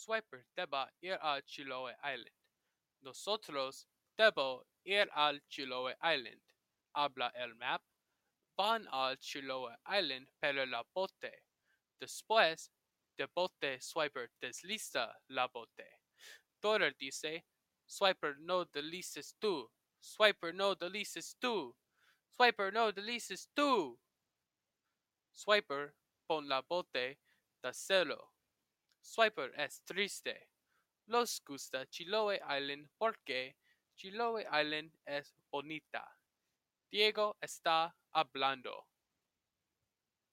Swiper deba ir a Chiloé Island. Nosotros debo ir al Chiloé Island. Habla el map. Van al Chiloé Island pero la bote. Después de bote Swiper desliza la bote. Dora dice, Swiper no deslices tú. Swiper no deslices tú. Swiper no deslices tú. Swiper pon la bote de celo. Swiper es triste. Los gusta Chiloé Island porque Chiloé Island es bonita. Diego está hablando.